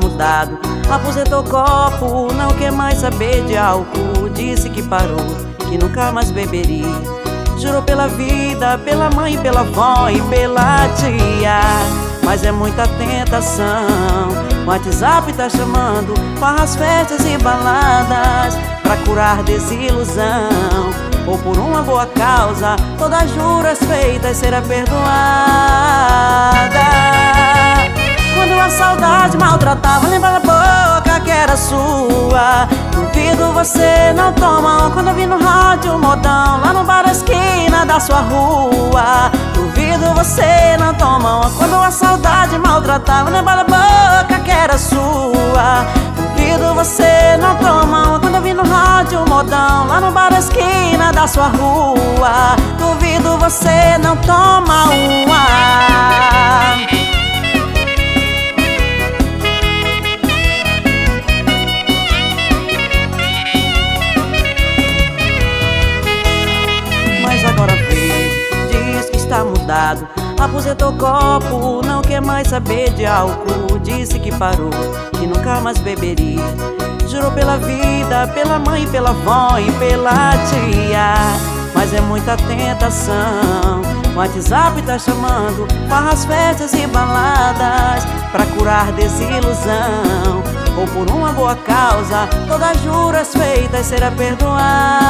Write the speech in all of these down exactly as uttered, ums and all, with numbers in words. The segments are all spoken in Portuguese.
mudado. Aposentou o copo, não quer mais saber de álcool. Disse que parou, que nunca mais beberia. Jurou pela vida, pela mãe, pela avó e pela tia. Mas é muita tentação, o WhatsApp tá chamando, farras, festas e baladas, pra curar desilusão, ou por uma boa causa, todas as juras feitas será perdoada. Quando a saudade maltratava, lembra da boca que era sua. Duvido você não toma quando eu vi no rádio modão, lá no bar da esquina da sua rua. Duvido você não toma quando a saudade maltratava, lembra da boca que era sua. Duvido você não toma quando eu vi no rádio modão, lá no bar da esquina da sua rua. Duvido você não toma uma. Agora vê, diz que está mudado. Aposentou o copo, não quer mais saber de álcool. Disse que parou, que nunca mais beberia. Jurou pela vida, pela mãe, pela avó e pela tia. Mas é muita tentação, o WhatsApp tá chamando, farras, festas e baladas, pra curar desilusão, ou por uma boa causa, todas as juras feitas será perdoada.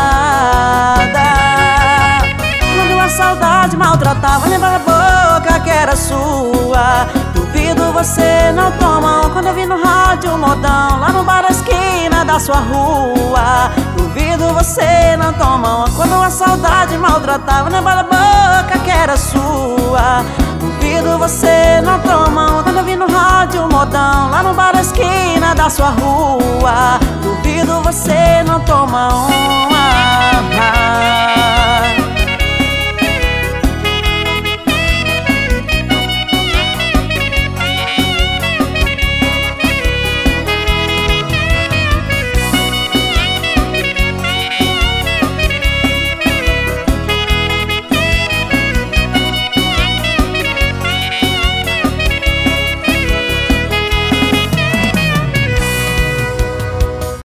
Quando a saudade maltratava, lembra da boca que era sua. Duvido você não toma quando eu vi no rádio modão, lá no bar da esquina da sua rua. Duvido você não toma quando a saudade maltratava, lembra da boca que era sua. Duvido você não toma quando eu vi no rádio modão, lá no bar da esquina da sua rua. Duvido você não toma uma.